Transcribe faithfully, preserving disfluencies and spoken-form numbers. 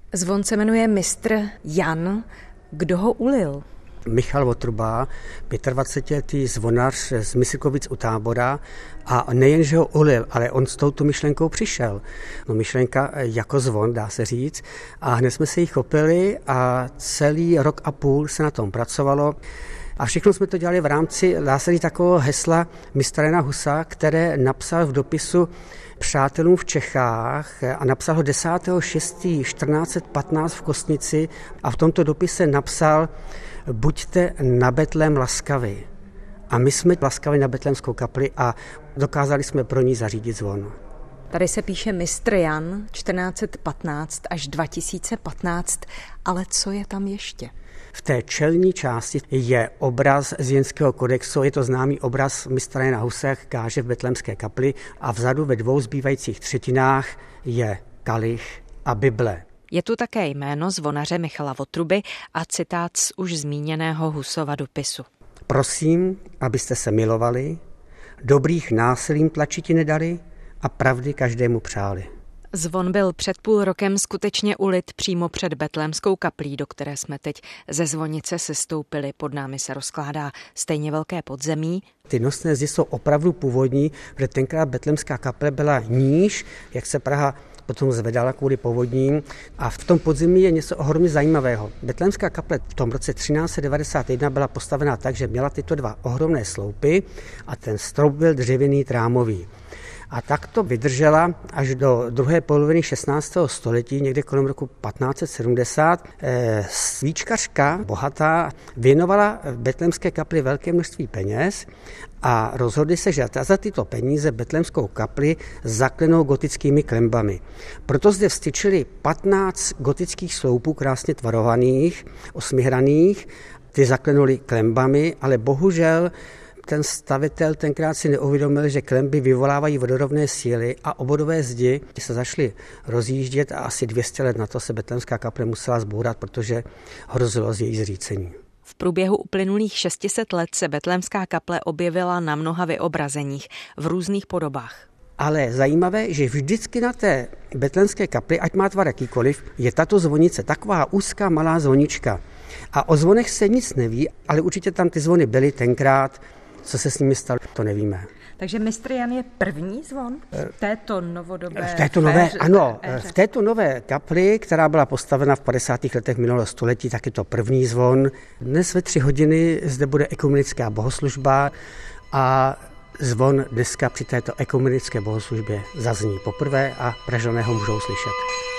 Zvon se jmenuje mistr Jan. Kdo ho ulil? Michal Votruba, dvacetiletý zvonař z Myslikovic u Tábora, a nejenže ho ulil, ale on s touto myšlenkou přišel. No, myšlenka jako zvon, dá se říct, a hned jsme se jí chopili a celý rok a půl se na tom pracovalo. A všechno jsme to dělali v rámci, dá se říct, takového hesla mistra Jana Husa, které napsal v dopisu přátelům v Čechách a napsal ho desátého šestého čtrnáct patnáct v Kostnici a v tomto dopise napsal: buďte na Betlém laskavi. A my jsme laskavi na Betlémskou kapli a dokázali jsme pro ní zařídit zvon. Tady se píše mistr Jan čtrnáct patnáct až dva tisíce patnáct, ale co je tam ještě? V té čelní části je obraz z Jenského kodexu, je to známý obraz mistra Jana Husa, káže v Betlémské kapli, a vzadu ve dvou zbývajících třetinách je kalich a Bible. Je tu také jméno zvonaře Michala Votruby a citát z už zmíněného Husova dopisu. Prosím, abyste se milovali, dobrých násilím tlačiti nedali a pravdy každému přáli. Zvon byl před půl rokem skutečně ulit přímo před Betlémskou kaplí, do které jsme teď ze zvonice sestoupili. Pod námi se rozkládá stejně velké podzemí. Ty nosné zdi jsou opravdu původní, protože tenkrát Betlémská kaple byla níž, jak se Praha potom zvedala kvůli povodním, a v tom podzemí je něco ohromně zajímavého. Betlémská kaple v tom roce třináct set devadesát jedna byla postavená tak, že měla tyto dva ohromné sloupy a ten strop byl dřevěný trámový. A tak to vydržela až do druhé poloviny šestnáctého století, někde kolem roku patnáct set sedmdesát. E, svíčkařka bohatá věnovala Betlémské kapli velké množství peněz a rozhodli se, že za tyto peníze Betlémskou kapli zaklenou gotickými klembami. Proto zde vstyčili patnáct gotických sloupů krásně tvarovaných, osmihraných, ty zaklenuli klembami, ale bohužel ten stavitel tenkrát si neuvědomil, že klemby vyvolávají vodorovné síly a obvodové zdi se zašly rozjíždět a asi dvě stě let na to se Betlémská kaple musela zbourat, protože hrozilo z její zřícení. V průběhu uplynulých šest set let se Betlémská kaple objevila na mnoha vyobrazeních v různých podobách. Ale zajímavé, že vždycky na té Betlémské kapli, ať má tvar jakýkoliv, je tato zvonice, taková úzká malá zvonička. A o zvonech se nic neví, ale určitě tam ty zvony byly tenkrát. Co se s nimi stalo, to nevíme. Takže mistr Jan je první zvon v této novodobé v této nové, féře, ano, éře. V této nové kapli, která byla postavena v padesátých letech minulého století, tak je to první zvon. Dnes ve tři hodiny zde bude ekumenická bohoslužba a zvon dneska při této ekumenické bohoslužbě zazní poprvé a Pražané ho můžou slyšet.